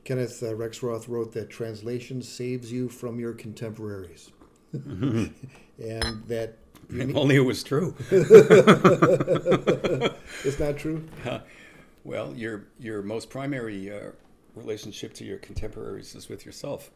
Kenneth Rexroth wrote that translation saves you from your contemporaries. Mm-hmm. And that... If only it was true. It's not true? Well, your most primary relationship to your contemporaries is with yourself.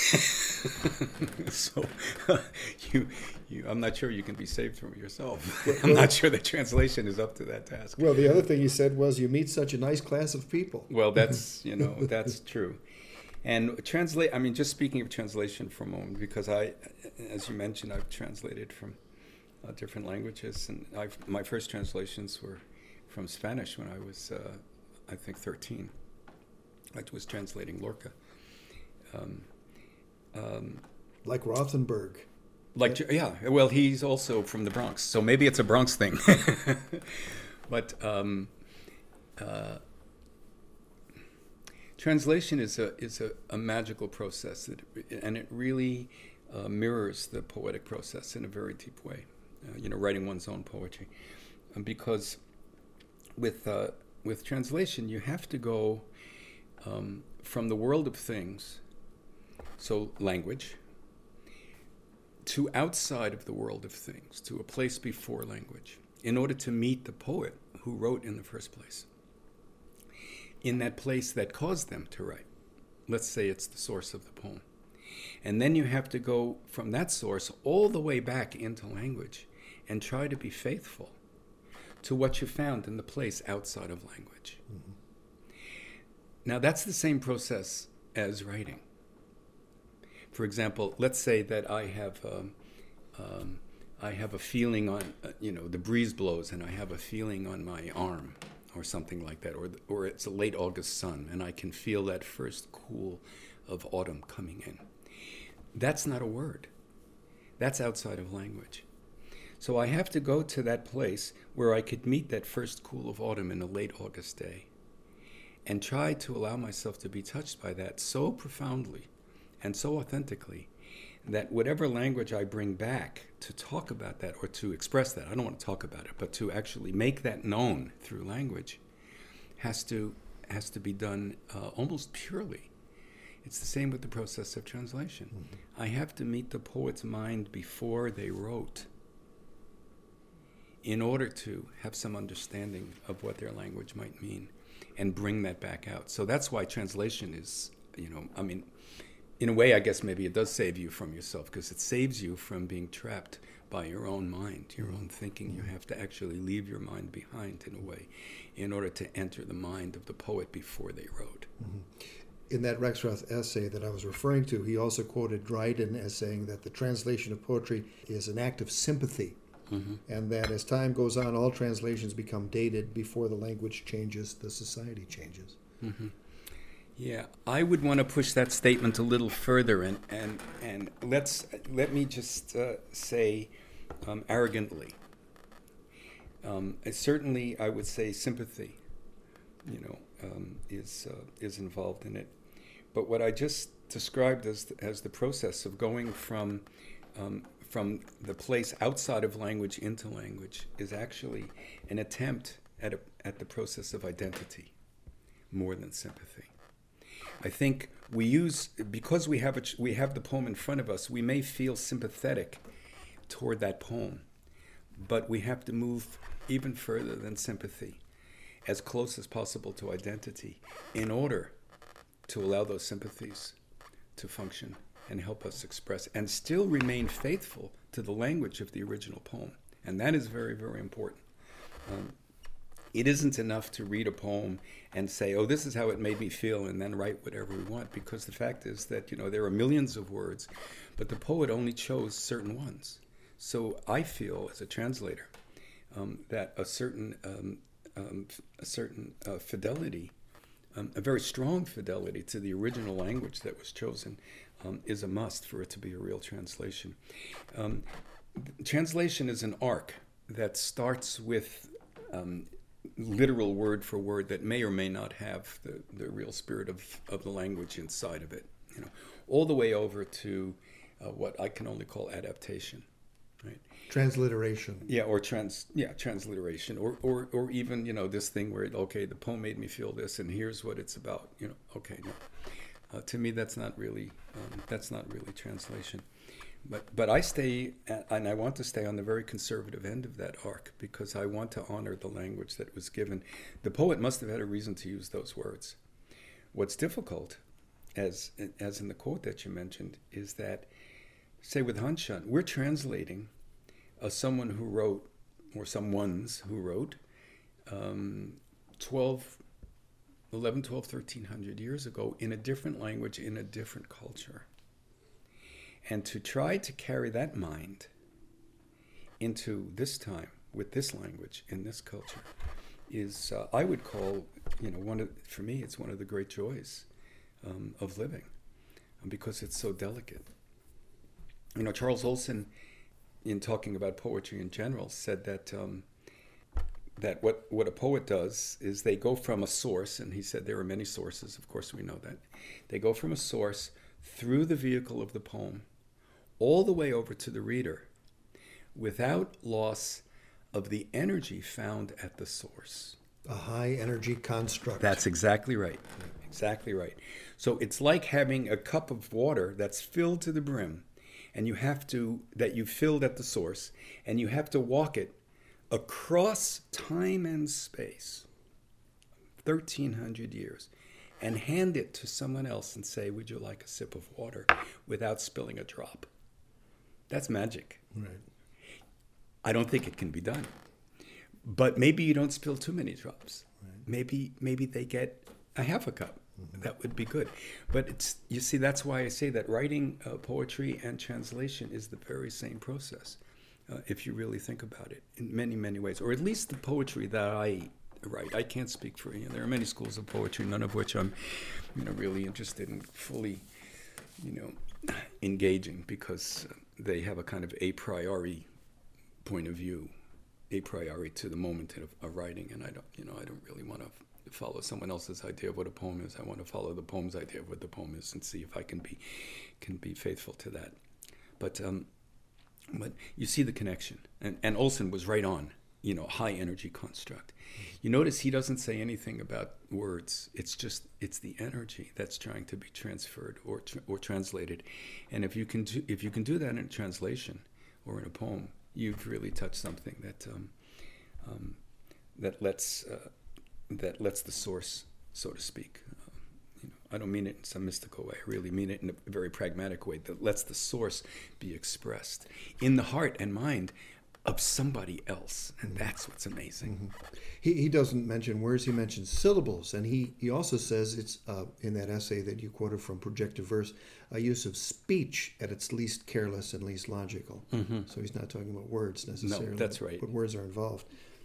So I'm not sure you can be saved from yourself. I'm not sure the translation is up to that task. Well, the other thing you said was you meet such a nice class of people. Well, that's that's true. And just speaking of translation for a moment, because as you mentioned, I've translated from different languages, and my first translations were from Spanish when I was, I think, 13. I was translating Lorca. Like Rothenberg. Yeah. Well, he's also from the Bronx, so maybe it's a Bronx thing. But translation is a magical process, and it really mirrors the poetic process in a very deep way. Writing one's own poetry, because with translation you have to go from the world of things, so language, to outside of the world of things, to a place before language, in order to meet the poet who wrote in the first place, in that place that caused them to write. Let's say it's the source of the poem. And then you have to go from that source all the way back into language and try to be faithful to what you found in the place outside of language. Mm-hmm. Now, that's the same process as writing. For example, let's say that I have a feeling on, the breeze blows and I have a feeling on my arm or something like that, or it's a late August sun and I can feel that first cool of autumn coming in. That's not a word. That's outside of language. So I have to go to that place where I could meet that first cool of autumn in a late August day and try to allow myself to be touched by that so profoundly and so authentically that whatever language I bring back to talk about that or to express that, I don't want to talk about it, but to actually make that known through language has to be done almost purely. It's the same with the process of translation. Mm-hmm. I have to meet the poet's mind before they wrote in order to have some understanding of what their language might mean and bring that back out. So that's why translation is, in a way, I guess maybe it does save you from yourself, because it saves you from being trapped by your own mind, your own thinking. You have to actually leave your mind behind, in a way, in order to enter the mind of the poet before they wrote. Mm-hmm. In that Rexroth essay that I was referring to, he also quoted Dryden as saying that the translation of poetry is an act of sympathy, mm-hmm. and that as time goes on, all translations become dated. Before the language changes, the society changes. Mm-hmm. Yeah, I would want to push that statement a little further, and let me just say arrogantly. Certainly, I would say sympathy, is involved in it. But what I just described as the process of going from the place outside of language into language is actually an attempt at the process of identity, more than sympathy. I think because we have the poem in front of us, we may feel sympathetic toward that poem, but we have to move even further than sympathy, as close as possible to identity, in order to allow those sympathies to function and help us express and still remain faithful to the language of the original poem. And that is very, very important. It isn't enough to read a poem and say, oh, this is how it made me feel, and then write whatever we want, because the fact is that, there are millions of words, but the poet only chose certain ones. So I feel, as a translator, that a certain fidelity, a very strong fidelity to the original language that was chosen, is a must for it to be a real translation. Translation is an arc that starts with literal word for word that may or may not have the real spirit of the language inside of it, all the way over to what I can only call adaptation, right? Transliteration. Yeah, or transliteration, or even this thing where the poem made me feel this, and here's what it's about. Okay, no. To me, that's not really translation. But I stay, and I want to stay on the very conservative end of that arc because I want to honor the language that was given. The poet must have had a reason to use those words. What's difficult, as in the quote that you mentioned, is that, say with Han Shan, we're translating someone who wrote, or someones who wrote, 11, 12, 1300 years ago in a different language, in a different culture. And to try to carry that mind into this time with this language in this culture is, I would call, for me, it's one of the great joys of living because it's so delicate. Charles Olson, in talking about poetry in general, said that that what a poet does is they go from a source, and he said there are many sources, of course we know that. They go from a source through the vehicle of the poem all the way over to the reader without loss of the energy found at the source. A high energy construct. That's exactly right. Exactly right. So it's like having a cup of water that's filled to the brim, and that you filled at the source, and you have to walk it across time and space, 1,300 years, and hand it to someone else and say, would you like a sip of water, without spilling a drop. That's magic. Right. I don't think it can be done. But maybe you don't spill too many drops. Right. Maybe they get a half a cup. Mm-hmm. That would be good. But you see, that's why I say that writing poetry and translation is the very same process, if you really think about it, in many, many ways. Or at least the poetry that I write. I can't speak for you. There are many schools of poetry, none of which I'm really interested in fully engaging, because they have a kind of a priori point of view, a priori to the moment of writing, and I don't really want to follow someone else's idea of what a poem is. I want to follow the poem's idea of what the poem is and see if I can be faithful to that. But you see the connection, and Olson was right on. High energy construct. You notice he doesn't say anything about words. It's the energy that's trying to be transferred or translated. And if you can do that in a translation or in a poem, you've really touched something that lets the source, so to speak. I don't mean it in some mystical way. I really mean it in a very pragmatic way that lets the source be expressed in the heart and mind of somebody else, and that's what's amazing. Mm-hmm. He doesn't mention words, he mentions syllables, and he also says it's in that essay that you quoted from Projective Verse, a use of speech at its least careless and least logical. Mm-hmm. So he's not talking about words necessarily. No, that's right. But words are involved.